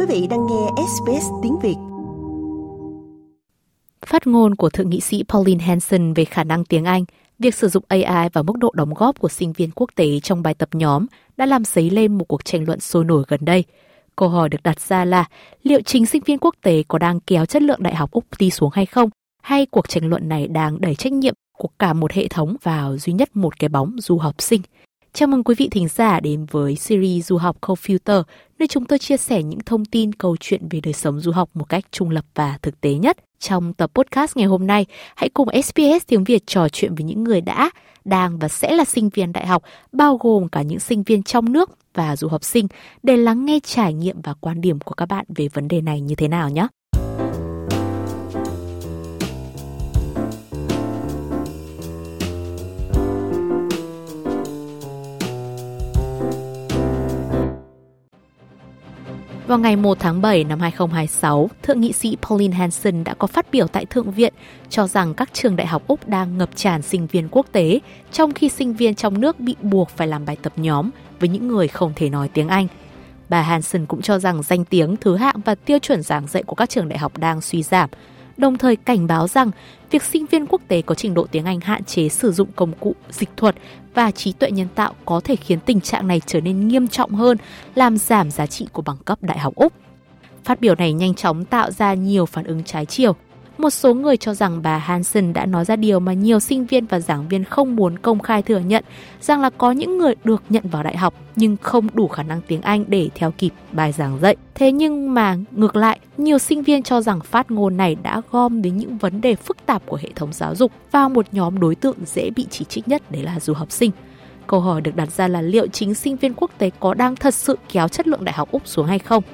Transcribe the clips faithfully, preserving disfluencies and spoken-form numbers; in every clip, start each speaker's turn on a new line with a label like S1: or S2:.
S1: vị đang nghe ét bê ét tiếng Việt.
S2: Phát ngôn của Thượng nghị sĩ Pauline Hanson về khả năng tiếng Anh, việc sử dụng a i và mức độ đóng góp của sinh viên quốc tế trong bài tập nhóm đã làm dấy lên một cuộc tranh luận sôi nổi gần đây. Câu hỏi được đặt ra là liệu chính sinh viên quốc tế có đang kéo chất lượng đại học Úc đi xuống hay không? Hay cuộc tranh luận này đang đẩy trách nhiệm của cả một hệ thống vào duy nhất một cái bóng du học sinh? Chào mừng quý vị thính giả đến với series Du học Co-Filter, nơi chúng tôi chia sẻ những thông tin, câu chuyện về đời sống du học một cách trung lập và thực tế nhất. Trong tập podcast ngày hôm nay, hãy cùng ét bê ét tiếng Việt trò chuyện với những người đã, đang và sẽ là sinh viên đại học, bao gồm cả những sinh viên trong nước và du học sinh, để lắng nghe trải nghiệm và quan điểm của các bạn về vấn đề này như thế nào nhé. Vào ngày một tháng bảy năm hai không hai sáu, Thượng nghị sĩ Pauline Hanson đã có phát biểu tại Thượng viện cho rằng các trường đại học Úc đang ngập tràn sinh viên quốc tế, trong khi sinh viên trong nước bị buộc phải làm bài tập nhóm với những người không thể nói tiếng Anh. Bà Hanson cũng cho rằng danh tiếng, thứ hạng và tiêu chuẩn giảng dạy của các trường đại học đang suy giảm, đồng thời cảnh báo rằng việc sinh viên quốc tế có trình độ tiếng Anh hạn chế sử dụng công cụ dịch thuật và trí tuệ nhân tạo có thể khiến tình trạng này trở nên nghiêm trọng hơn, làm giảm giá trị của bằng cấp đại học Úc. Phát biểu này nhanh chóng tạo ra nhiều phản ứng trái chiều. Một số người cho rằng bà Hanson đã nói ra điều mà nhiều sinh viên và giảng viên không muốn công khai thừa nhận, rằng là có những người được nhận vào đại học nhưng không đủ khả năng tiếng Anh để theo kịp bài giảng dạy. Thế nhưng mà ngược lại, nhiều sinh viên cho rằng phát ngôn này đã gom đến những vấn đề phức tạp của hệ thống giáo dục vào một nhóm đối tượng dễ bị chỉ trích nhất, đấy là du học sinh. Câu hỏi được đặt ra là liệu chính sinh viên quốc tế có đang thật sự kéo chất lượng đại học Úc xuống hay không?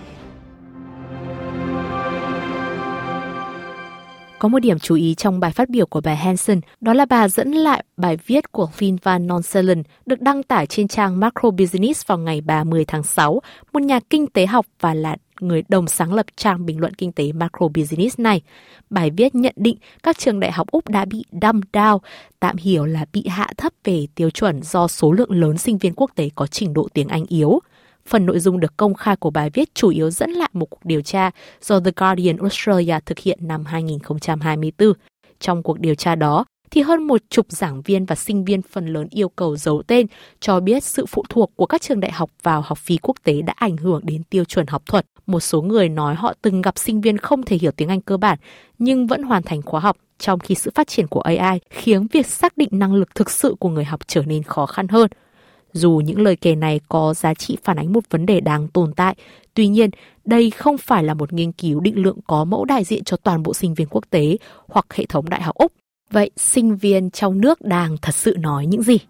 S2: Có một điểm chú ý trong bài phát biểu của bà Hanson, đó là bà dẫn lại bài viết của Finn Van Nonselen được đăng tải trên trang Macro Business vào ngày ba mươi tháng sáu, một nhà kinh tế học và là người đồng sáng lập trang bình luận kinh tế Macro Business này. Bài viết nhận định các trường đại học Úc đã bị dumb down, tạm hiểu là bị hạ thấp về tiêu chuẩn do số lượng lớn sinh viên quốc tế có trình độ tiếng Anh yếu. Phần nội dung được công khai của bài viết chủ yếu dẫn lại một cuộc điều tra do The Guardian Australia thực hiện năm hai không hai tư. Trong cuộc điều tra đó, thì hơn một chục giảng viên và sinh viên phần lớn yêu cầu giấu tên, cho biết sự phụ thuộc của các trường đại học vào học phí quốc tế đã ảnh hưởng đến tiêu chuẩn học thuật. Một số người nói họ từng gặp sinh viên không thể hiểu tiếng Anh cơ bản, nhưng vẫn hoàn thành khóa học, trong khi sự phát triển của a i khiến việc xác định năng lực thực sự của người học trở nên khó khăn hơn. Dù những lời kể này có giá trị phản ánh một vấn đề đang tồn tại, tuy nhiên, đây không phải là một nghiên cứu định lượng có mẫu đại diện cho toàn bộ sinh viên quốc tế hoặc hệ thống đại học Úc. Vậy, sinh viên trong nước đang thật sự nói những gì?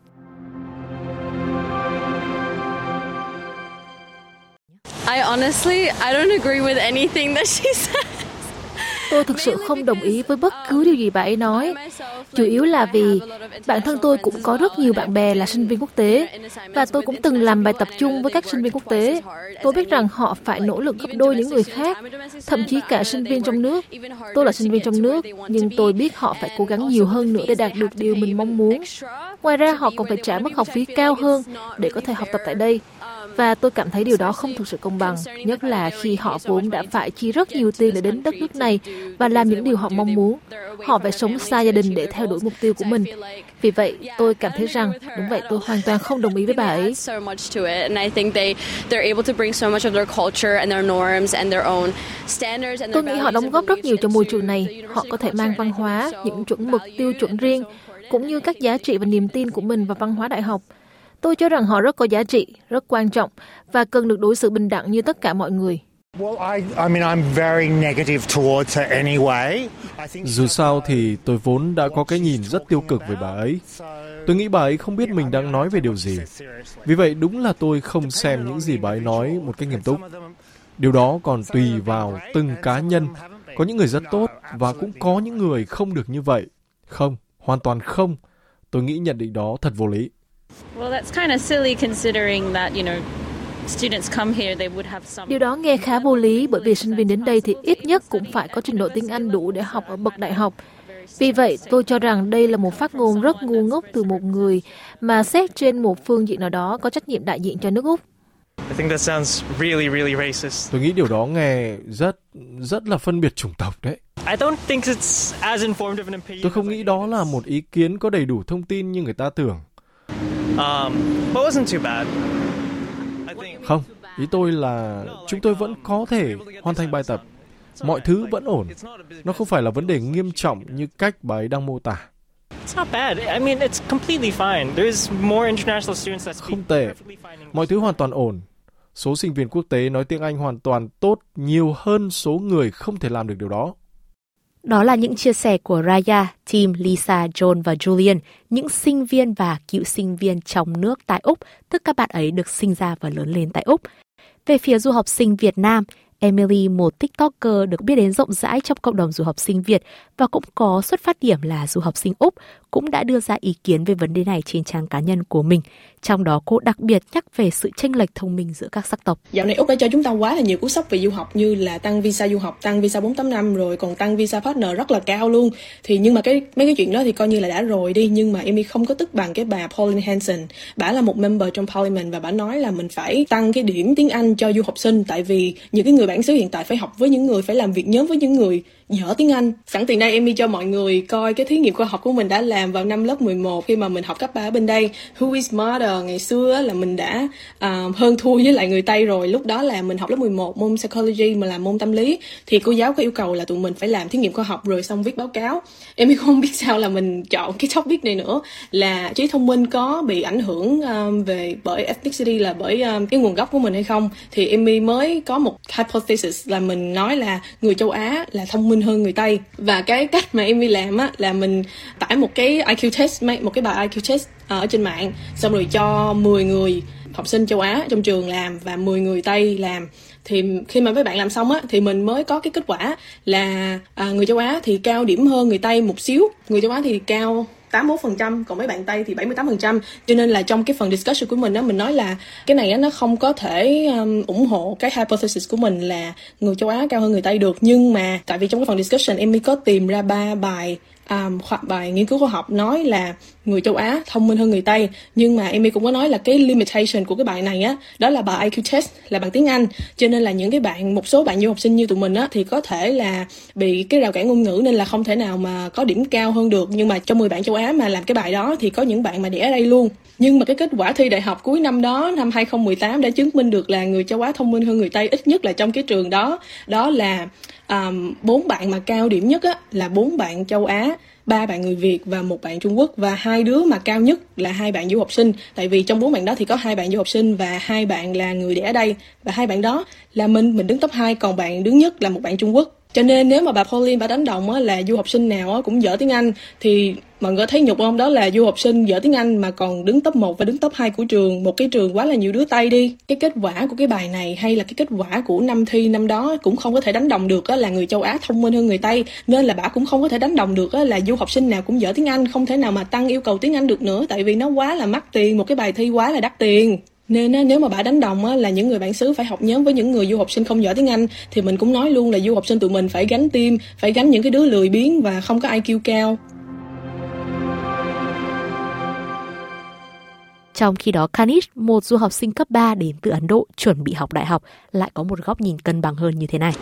S3: I honestly, I don't agree with anything that she said.
S4: Tôi thực sự không đồng ý với bất cứ điều gì bà ấy nói. Chủ yếu là vì bản thân tôi cũng có rất nhiều bạn bè là sinh viên quốc tế và tôi cũng từng làm bài tập chung với các sinh viên quốc tế. Tôi biết rằng họ phải nỗ lực gấp đôi những người khác, thậm chí cả sinh viên trong nước. Tôi là sinh viên trong nước, nhưng tôi biết họ phải cố gắng nhiều hơn nữa để đạt được điều mình mong muốn. Ngoài ra, họ còn phải trả mức học phí cao hơn để có thể học tập tại đây. Và tôi cảm thấy điều đó không thực sự công bằng, nhất là khi họ vốn đã phải chi rất nhiều tiền để đến đất nước này và làm những điều họ mong muốn. Họ phải sống xa gia đình để theo đuổi mục tiêu của mình. Vì vậy, tôi cảm thấy rằng, đúng vậy, tôi hoàn toàn không đồng ý với bà ấy. Tôi nghĩ họ đóng góp rất nhiều cho môi trường này. Họ có thể mang văn hóa, những chuẩn mực, tiêu chuẩn riêng, cũng như các giá trị và niềm tin của mình vào văn hóa đại học. Tôi cho rằng họ rất có giá trị, rất quan trọng và cần được đối xử bình đẳng như tất cả mọi người.
S5: Dù sao thì tôi vốn đã có cái nhìn rất tiêu cực về bà ấy. Tôi nghĩ bà ấy không biết mình đang nói về điều gì. Vì vậy đúng là tôi không xem những gì bà ấy nói một cách nghiêm túc. Điều đó còn tùy vào từng cá nhân. Có những người rất tốt và cũng có những người không được như vậy. Không, hoàn toàn không. Tôi nghĩ nhận định đó thật vô lý.
S4: Điều đó nghe khá vô lý bởi vì sinh viên đến đây thì ít nhất cũng phải có trình độ tiếng Anh đủ để học ở bậc đại học. Vì vậy, tôi cho rằng đây là một phát ngôn rất ngu ngốc từ một người mà xét trên một phương diện nào đó có trách nhiệm đại diện cho nước Úc.
S6: I think that sounds really, really racist.
S5: Tôi nghĩ điều đó nghe rất, rất là phân biệt chủng tộc đấy.
S6: I don't think it's as informed of an opinion.
S5: Tôi không nghĩ đó là một ý kiến có đầy đủ thông tin như người ta tưởng.
S6: Um, but it wasn't too bad. I think...
S5: Không, ý tôi là chúng tôi vẫn có thể hoàn thành bài tập. Mọi thứ vẫn ổn. Nó không phải là vấn đề nghiêm trọng như cách bà ấy đang mô tả.
S6: It's not bad. I mean, it's completely fine. There's more international students that speak
S5: Không tệ. Mọi thứ hoàn toàn ổn. Số sinh viên quốc tế nói tiếng Anh hoàn toàn tốt nhiều hơn số người không thể làm được điều đó.
S2: Đó là những chia sẻ của Raya, Tim, Lisa, John và Julian, những sinh viên và cựu sinh viên trong nước tại Úc, tức các bạn ấy được sinh ra và lớn lên tại Úc. Về phía du học sinh Việt Nam, Emily, một TikToker được biết đến rộng rãi trong cộng đồng du học sinh Việt và cũng có xuất phát điểm là du học sinh Úc, cũng đã đưa ra ý kiến về vấn đề này trên trang cá nhân của mình. Trong đó cô đặc biệt nhắc về sự chênh lệch thông minh giữa các sắc tộc.
S7: Dạo này Úc đã cho chúng ta quá là nhiều cú sốc về du học, như là tăng visa du học, tăng visa bốn tám năm, rồi còn tăng visa partner rất là cao luôn. Thì nhưng mà cái mấy cái chuyện đó thì coi như là đã rồi đi. Nhưng mà Amy không có tức bằng cái bà Pauline Hanson. Bả là một member trong Parliament và bả nói là mình phải tăng cái điểm tiếng Anh cho du học sinh, tại vì những cái người bản xứ hiện tại phải học với những người, phải làm việc nhóm với những người dở tiếng Anh. Sẵn tiện đây Amy cho mọi người coi cái thí nghiệm khoa học của mình đã làm vào năm lớp mười một khi mà mình học cấp ba ở bên đây. Who is smarter? Ngày xưa là mình đã uh, hơn thua với lại người Tây rồi. Lúc đó là mình học lớp mười một môn psychology mà làm môn tâm lý, thì cô giáo có yêu cầu là tụi mình phải làm thí nghiệm khoa học rồi xong viết báo cáo. Amy không biết sao là mình chọn cái topic này nữa, là trí thông minh có bị ảnh hưởng um, về bởi ethnicity, là bởi um, cái nguồn gốc của mình hay không. Thì Amy mới có một hypothesis là mình nói là người châu Á là thông minh hơn người Tây. Và cái cách mà Amy làm á là mình tải một cái i kiu test, một cái bài i kiu test ở trên mạng, xong rồi cho mười người học sinh châu Á trong trường làm và mười người Tây làm. Thì khi mà mấy bạn làm xong á thì mình mới có cái kết quả là à, người châu Á thì cao điểm hơn người Tây một xíu. Người châu Á thì cao tám mươi mốt phần trăm, còn mấy bạn Tây thì bảy mươi tám phần trăm. Cho nên là trong cái phần discussion của mình á, mình nói là cái này á, nó không có thể um, ủng hộ cái hypothesis của mình là người châu Á cao hơn người Tây được. Nhưng mà tại vì trong cái phần discussion em mới có tìm ra ba bài um, hoặc bài nghiên cứu khoa học nói là người châu Á thông minh hơn người Tây. Nhưng mà Amy cũng có nói là cái limitation của cái bài này á, đó là bài i kiu test, là bằng tiếng Anh. Cho nên là những cái bạn, một số bạn du học sinh như tụi mình á, thì có thể là bị cái rào cản ngôn ngữ nên là không thể nào mà có điểm cao hơn được. Nhưng mà trong mười bạn châu Á mà làm cái bài đó thì có những bạn mà đẻ ở đây luôn. Nhưng mà cái kết quả thi đại học cuối năm đó, năm hai không một tám đã chứng minh được là người châu Á thông minh hơn người Tây, ít nhất là trong cái trường đó. Đó là bốn um, bạn mà cao điểm nhất á, là bốn bạn châu Á, ba bạn người Việt và một bạn Trung Quốc, và hai đứa mà cao nhất là hai bạn du học sinh. Tại vì trong bốn bạn đó thì có hai bạn du học sinh và hai bạn là người đẻ ở đây, và hai bạn đó là mình mình đứng top hai, còn bạn đứng nhất là một bạn Trung Quốc. Cho nên nếu mà bà Pauline bà đánh đồng á, là du học sinh nào á, cũng dở tiếng Anh thì mọi người thấy nhục không? Đó là du học sinh dở tiếng Anh mà còn đứng top một và đứng top hai của trường, một cái trường quá là nhiều đứa Tây đi. Cái kết quả của cái bài này hay là cái kết quả của năm thi năm đó cũng không có thể đánh đồng được á, là người châu Á thông minh hơn người Tây. Nên là bà cũng không có thể đánh đồng được á, là du học sinh nào cũng dở tiếng Anh, không thể nào mà tăng yêu cầu tiếng Anh được nữa, tại vì nó quá là mắc tiền, một cái bài thi quá là đắt tiền. Nên á, nếu mà bà đánh đồng á, là những người bản xứ phải học nhóm với những người du học sinh không giỏi tiếng Anh, thì mình cũng nói luôn là du học sinh tụi mình phải gánh team, phải gánh những cái đứa lười biếng và không có i kiu cao.
S2: Trong khi đó, Kanish, một du học sinh cấp ba đến từ Ấn Độ chuẩn bị học đại học, lại có một góc nhìn cân bằng hơn như thế này.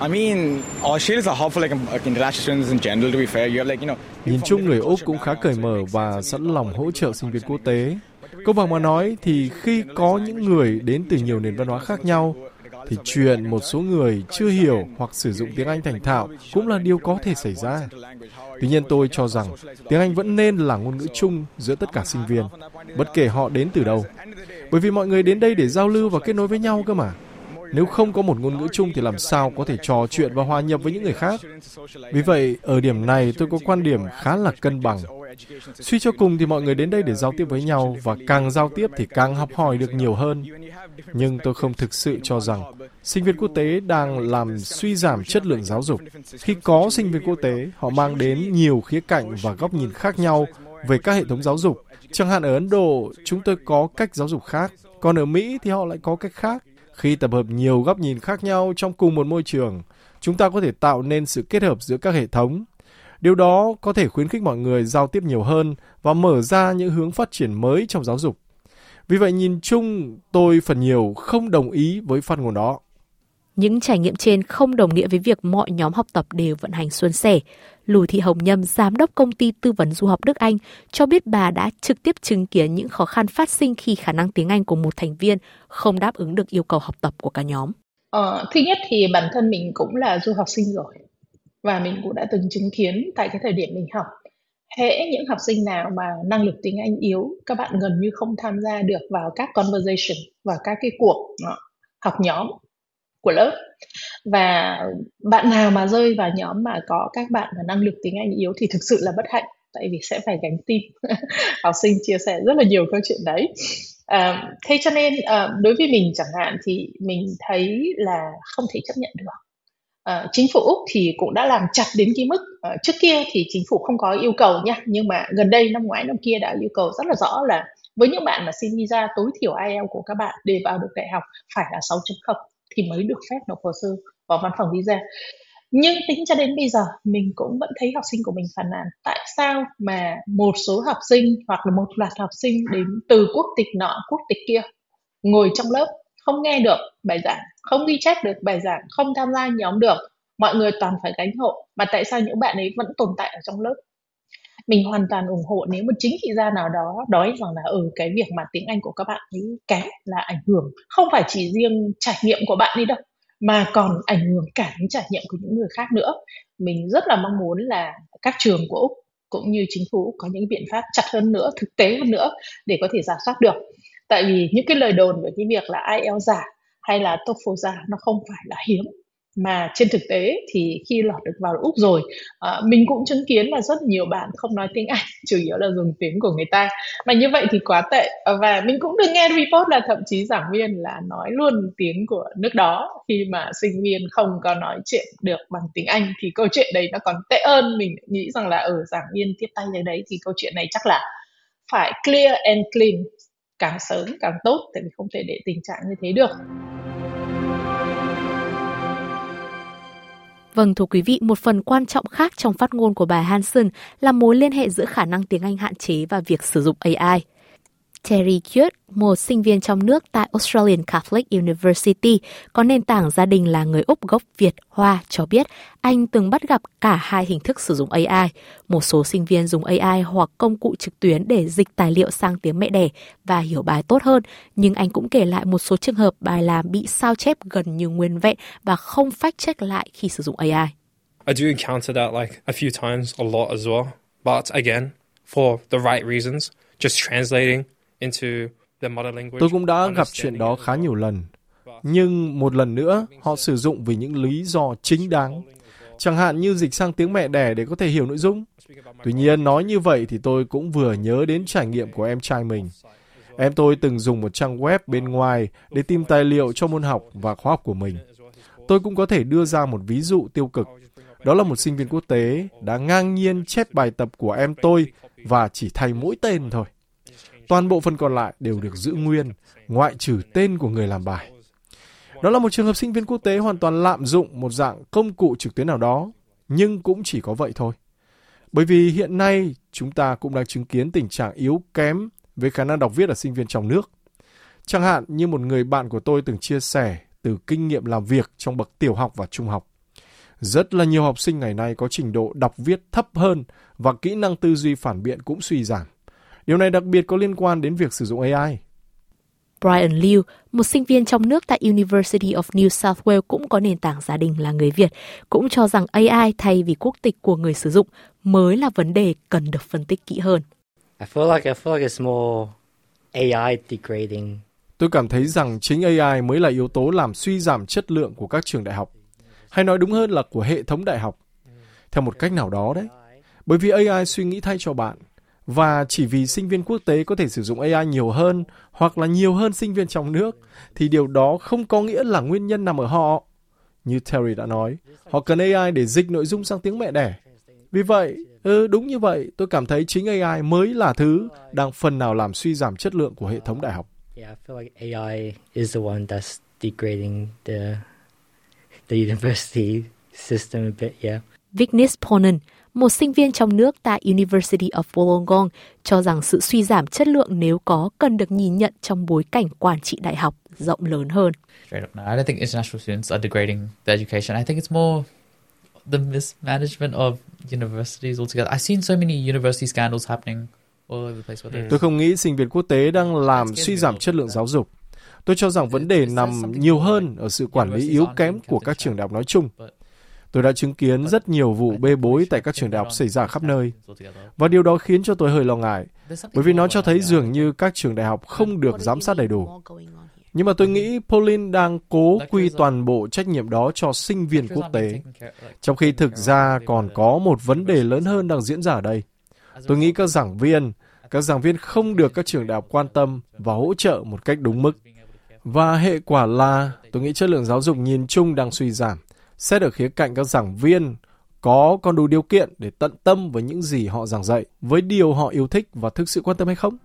S5: Nhìn chung người Úc cũng khá cởi mở và sẵn lòng hỗ trợ sinh viên quốc tế. Công bằng mà nói thì khi có những người đến từ nhiều nền văn hóa khác nhau, thì chuyện một số người chưa hiểu hoặc sử dụng tiếng Anh thành thạo cũng là điều có thể xảy ra. Tuy nhiên tôi cho rằng tiếng Anh vẫn nên là ngôn ngữ chung giữa tất cả sinh viên, bất kể họ đến từ đâu. Bởi vì mọi người đến đây để giao lưu và kết nối với nhau cơ mà. Nếu không có một ngôn ngữ chung thì làm sao có thể trò chuyện và hòa nhập với những người khác. Vì vậy, ở điểm này tôi có quan điểm khá là cân bằng. Suy cho cùng thì mọi người đến đây để giao tiếp với nhau, và càng giao tiếp thì càng học hỏi được nhiều hơn. Nhưng tôi không thực sự cho rằng sinh viên quốc tế đang làm suy giảm chất lượng giáo dục. Khi có sinh viên quốc tế, họ mang đến nhiều khía cạnh và góc nhìn khác nhau về các hệ thống giáo dục. Chẳng hạn ở Ấn Độ, chúng tôi có cách giáo dục khác, còn ở Mỹ thì họ lại có cách khác. Khi tập hợp nhiều góc nhìn khác nhau trong cùng một môi trường, chúng ta có thể tạo nên sự kết hợp giữa các hệ thống. Điều đó có thể khuyến khích mọi người giao tiếp nhiều hơn và mở ra những hướng phát triển mới trong giáo dục. Vì vậy nhìn chung, tôi phần nhiều không đồng ý với phát ngôn đó.
S2: Những trải nghiệm trên không đồng nghĩa với việc mọi nhóm học tập đều vận hành suôn sẻ. Lù Thị Hồng Nhâm, giám đốc công ty tư vấn du học Đức Anh, cho biết bà đã trực tiếp chứng kiến những khó khăn phát sinh khi khả năng tiếng Anh của một thành viên không đáp ứng được yêu cầu học tập của cả nhóm.
S8: Ờ, thứ nhất thì bản thân mình cũng là du học sinh rồi. Và mình cũng đã từng chứng kiến tại cái thời điểm mình học. Hễ những học sinh nào mà năng lực tiếng Anh yếu, các bạn gần như không tham gia được vào các conversation và các cái cuộc học nhóm của lớp. Và bạn nào mà rơi vào nhóm mà có các bạn mà năng lực tiếng Anh yếu thì thực sự là bất hạnh, tại vì sẽ phải gánh team. Học sinh chia sẻ rất là nhiều câu chuyện đấy. À, thế cho nên à, đối với mình chẳng hạn thì mình thấy là không thể chấp nhận được. À, chính phủ Úc thì cũng đã làm chặt đến cái mức à, trước kia thì chính phủ không có yêu cầu nha, nhưng mà gần đây năm ngoái năm kia đã yêu cầu rất là rõ là với những bạn mà xin visa tối thiểu ai eo của các bạn để vào được đại học phải là sáu chấm không thì mới được phép nộp hồ sơ vào văn phòng visa. Nhưng tính cho đến bây giờ mình cũng vẫn thấy học sinh của mình phàn nàn tại sao mà một số học sinh hoặc là một loạt học sinh đến từ quốc tịch nọ quốc tịch kia ngồi trong lớp không nghe được bài giảng, không ghi chép được bài giảng, không tham gia nhóm được, mọi người toàn phải gánh hộ, mà tại sao những bạn ấy vẫn tồn tại ở trong lớp. Mình hoàn toàn ủng hộ nếu một chính trị gia nào đó nói rằng là ừ, cái việc mà tiếng Anh của các bạn ấy kém là ảnh hưởng không phải chỉ riêng trải nghiệm của bạn ấy đâu, mà còn ảnh hưởng cả những trải nghiệm của những người khác nữa. Mình rất là mong muốn là các trường của Úc cũng như chính phủ có những biện pháp chặt hơn nữa, thực tế hơn nữa để có thể rà soát được. Tại vì những cái lời đồn về cái việc là ai eo giả hay là TOEFL giả nó không phải là hiếm, mà trên thực tế thì khi lọt được vào Úc rồi, à, mình cũng chứng kiến là rất nhiều bạn không nói tiếng Anh, chủ yếu là dùng tiếng của người ta, mà như vậy thì quá tệ. Và mình cũng được nghe report là thậm chí giảng viên là nói luôn tiếng của nước đó khi mà sinh viên không có nói chuyện được bằng tiếng Anh, thì câu chuyện đấy nó còn tệ hơn. Mình nghĩ rằng là ở giảng viên tiếp tay cái đấy thì câu chuyện này chắc là phải clear and clean, càng sớm càng tốt, tại vì không thể để tình trạng như thế được.
S2: Vâng, thưa quý vị, một phần quan trọng khác trong phát ngôn của bà Hanson là mối liên hệ giữa khả năng tiếng Anh hạn chế và việc sử dụng a i. Terry Kirt, một sinh viên trong nước tại Australian Catholic University, có nền tảng gia đình là người Úc gốc Việt Hoa, cho biết anh từng bắt gặp cả hai hình thức sử dụng a i. Một số sinh viên dùng a i hoặc công cụ trực tuyến để dịch tài liệu sang tiếng mẹ đẻ và hiểu bài tốt hơn, nhưng anh cũng kể lại một số trường hợp bài làm bị sao chép gần như nguyên vẹn và không fact check lại khi sử dụng a i.
S9: I do encounter that like a few times, a lot as well. But again, for the right reasons, just translating into the mother language.
S5: Tôi cũng đã gặp chuyện đó khá nhiều lần. Nhưng một lần nữa, họ sử dụng vì những lý do chính đáng. Chẳng hạn như dịch sang tiếng mẹ đẻ để có thể hiểu nội dung. Tuy nhiên, nói như vậy thì tôi cũng vừa nhớ đến trải nghiệm của em trai mình. Em tôi từng dùng một trang web bên ngoài để tìm tài liệu cho môn học và khóa học của mình. Tôi cũng có thể đưa ra một ví dụ tiêu cực. Đó là một sinh viên quốc tế đã ngang nhiên chép bài tập của em tôi và chỉ thay mỗi tên thôi. Toàn bộ phần còn lại đều được giữ nguyên, ngoại trừ tên của người làm bài. Đó là một trường hợp sinh viên quốc tế hoàn toàn lạm dụng một dạng công cụ trực tuyến nào đó, nhưng cũng chỉ có vậy thôi. Bởi vì hiện nay, chúng ta cũng đang chứng kiến tình trạng yếu kém về khả năng đọc viết ở sinh viên trong nước. Chẳng hạn như một người bạn của tôi từng chia sẻ từ kinh nghiệm làm việc trong bậc tiểu học và trung học. Rất là nhiều học sinh ngày nay có trình độ đọc viết thấp hơn và kỹ năng tư duy phản biện cũng suy giảm. Điều này đặc biệt có liên quan đến việc sử dụng a i.
S2: Brian Liu, một sinh viên trong nước tại University of New South Wales cũng có nền tảng gia đình là người Việt, cũng cho rằng a i thay vì quốc tịch của người sử dụng mới là vấn đề cần được phân tích kỹ hơn.
S10: I feel like I feel like it's more a i degrading.
S5: Tôi cảm thấy rằng chính a i mới là yếu tố làm suy giảm chất lượng của các trường đại học, hay nói đúng hơn là của hệ thống đại học, theo một cách nào đó đấy. Bởi vì a i suy nghĩ thay cho bạn. Và chỉ vì sinh viên quốc tế có thể sử dụng a i nhiều hơn hoặc là nhiều hơn sinh viên trong nước thì điều đó không có nghĩa là nguyên nhân nằm ở họ. Như Terry đã nói, họ cần a i để dịch nội dung sang tiếng mẹ đẻ. Vì vậy, ừ, đúng như vậy, tôi cảm thấy chính a i mới là thứ đang phần nào làm suy giảm chất lượng của hệ thống đại học.
S10: Yeah, I feel like a i is the one that's degrading the the university system a bit, yeah.
S2: Vignesh Ponan, một sinh viên trong nước tại University of Wollongong cho rằng sự suy giảm chất lượng nếu có cần được nhìn nhận trong bối cảnh quản trị đại học rộng lớn hơn.
S11: Straight up, no, I don't think international students are degrading the education. I think it's more the mismanagement of universities altogether. I've seen so many university scandals happening all over the place. Where
S5: Tôi không nghĩ sinh viên quốc tế đang làm suy giảm chất lượng giáo dục. Tôi cho rằng vấn đề nằm nhiều hơn ở sự quản lý yếu kém của các trường đại học nói chung. Tôi đã chứng kiến rất nhiều vụ bê bối tại các trường đại học xảy ra khắp nơi. Và điều đó khiến cho tôi hơi lo ngại, bởi vì nó cho thấy dường như các trường đại học không được giám sát đầy đủ. Nhưng mà tôi nghĩ Pauline đang cố quy toàn bộ trách nhiệm đó cho sinh viên quốc tế, trong khi thực ra còn có một vấn đề lớn hơn đang diễn ra ở đây. Tôi nghĩ các giảng viên, các giảng viên không được các trường đại học quan tâm và hỗ trợ một cách đúng mức. Và hệ quả là tôi nghĩ chất lượng giáo dục nhìn chung đang suy giảm. Xét ở khía cạnh các giảng viên có còn đủ điều kiện để tận tâm với những gì họ giảng dạy, với điều họ yêu thích và thực sự quan tâm hay không?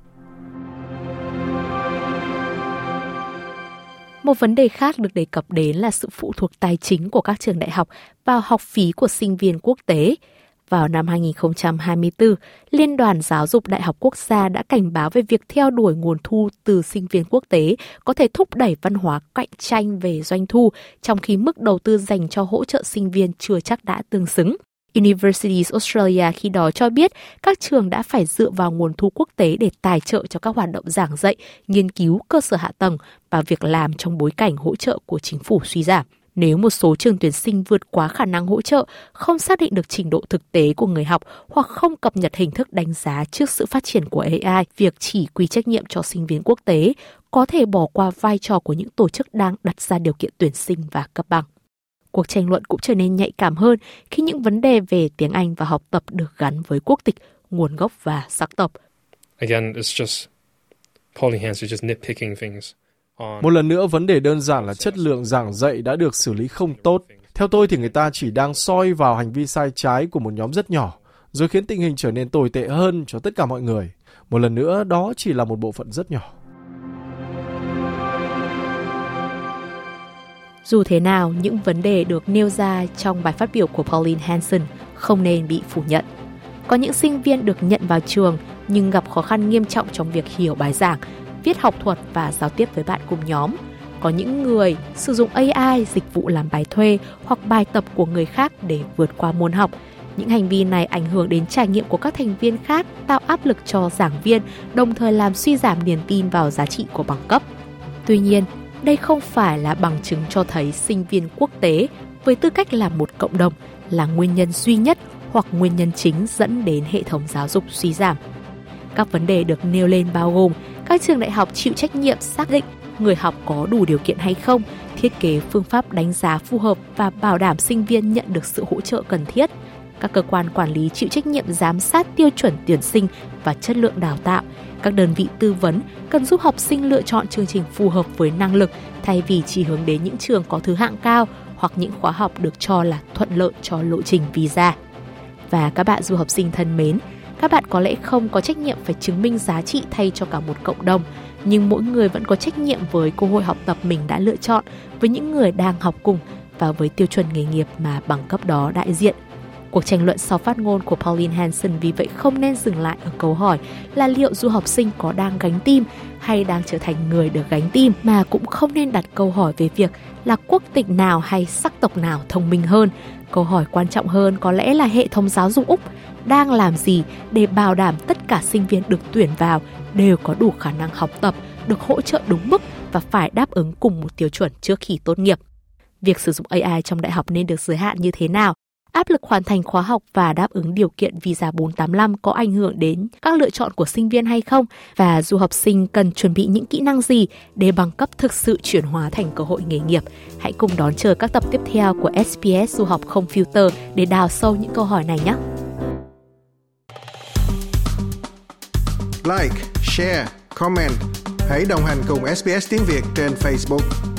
S2: Một vấn đề khác được đề cập đến là sự phụ thuộc tài chính của các trường đại học vào học phí của sinh viên quốc tế. Vào năm hai không hai tư, Liên đoàn Giáo dục Đại học Quốc gia đã cảnh báo về việc theo đuổi nguồn thu từ sinh viên quốc tế có thể thúc đẩy văn hóa cạnh tranh về doanh thu, trong khi mức đầu tư dành cho hỗ trợ sinh viên chưa chắc đã tương xứng. Universities Australia khi đó cho biết các trường đã phải dựa vào nguồn thu quốc tế để tài trợ cho các hoạt động giảng dạy, nghiên cứu, cơ sở hạ tầng và việc làm trong bối cảnh hỗ trợ của chính phủ suy giảm. Nếu một số trường tuyển sinh vượt quá khả năng hỗ trợ, không xác định được trình độ thực tế của người học hoặc không cập nhật hình thức đánh giá trước sự phát triển của a i, việc chỉ quy trách nhiệm cho sinh viên quốc tế có thể bỏ qua vai trò của những tổ chức đang đặt ra điều kiện tuyển sinh và cấp bằng. Cuộc tranh luận cũng trở nên nhạy cảm hơn khi những vấn đề về tiếng Anh và học tập được gắn với quốc tịch, nguồn gốc và sắc tộc.
S9: Again, it's just Pauline Hanson just nitpicking things.
S5: Một lần nữa, vấn đề đơn giản là chất lượng giảng dạy đã được xử lý không tốt. Theo tôi thì người ta chỉ đang soi vào hành vi sai trái của một nhóm rất nhỏ, rồi khiến tình hình trở nên tồi tệ hơn cho tất cả mọi người. Một lần nữa, đó chỉ là một bộ phận rất nhỏ.
S2: Dù thế nào, những vấn đề được nêu ra trong bài phát biểu của Pauline Hanson không nên bị phủ nhận. Có những sinh viên được nhận vào trường nhưng gặp khó khăn nghiêm trọng trong việc hiểu bài giảng, viết học thuật và giao tiếp với bạn cùng nhóm. Có những người sử dụng a i dịch vụ làm bài thuê hoặc bài tập của người khác để vượt qua môn học. Những hành vi này ảnh hưởng đến trải nghiệm của các thành viên khác, tạo áp lực cho giảng viên, đồng thời làm suy giảm niềm tin vào giá trị của bằng cấp. Tuy nhiên, đây không phải là bằng chứng cho thấy sinh viên quốc tế với tư cách là một cộng đồng là nguyên nhân duy nhất hoặc nguyên nhân chính dẫn đến hệ thống giáo dục suy giảm. Các vấn đề được nêu lên bao gồm các trường đại học chịu trách nhiệm xác định người học có đủ điều kiện hay không, thiết kế phương pháp đánh giá phù hợp và bảo đảm sinh viên nhận được sự hỗ trợ cần thiết. Các cơ quan quản lý chịu trách nhiệm giám sát tiêu chuẩn tuyển sinh và chất lượng đào tạo. Các đơn vị tư vấn cần giúp học sinh lựa chọn chương trình phù hợp với năng lực thay vì chỉ hướng đến những trường có thứ hạng cao hoặc những khóa học được cho là thuận lợi cho lộ trình visa. Và các bạn du học sinh thân mến, các bạn có lẽ không có trách nhiệm phải chứng minh giá trị thay cho cả một cộng đồng, nhưng mỗi người vẫn có trách nhiệm với cơ hội học tập mình đã lựa chọn, với những người đang học cùng và với tiêu chuẩn nghề nghiệp mà bằng cấp đó đại diện. Cuộc tranh luận sau phát ngôn của Pauline Hanson vì vậy không nên dừng lại ở câu hỏi là liệu du học sinh có đang gánh tim hay đang trở thành người được gánh tim, mà cũng không nên đặt câu hỏi về việc là quốc tịch nào hay sắc tộc nào thông minh hơn. Câu hỏi quan trọng hơn có lẽ là hệ thống giáo dục Úc đang làm gì để bảo đảm tất cả sinh viên được tuyển vào đều có đủ khả năng học tập, được hỗ trợ đúng mức và phải đáp ứng cùng một tiêu chuẩn trước khi tốt nghiệp. Việc sử dụng a i trong đại học nên được giới hạn như thế nào? Áp lực hoàn thành khóa học và đáp ứng điều kiện visa bốn tám lăm có ảnh hưởng đến các lựa chọn của sinh viên hay không? Và du học sinh cần chuẩn bị những kỹ năng gì để bằng cấp thực sự chuyển hóa thành cơ hội nghề nghiệp? Hãy cùng đón chờ các tập tiếp theo của ét bê ét Du học không filter để đào sâu những câu hỏi này nhé!
S12: Like, share, comment. Hãy đồng hành cùng ét bê ét Tiếng Việt trên Facebook.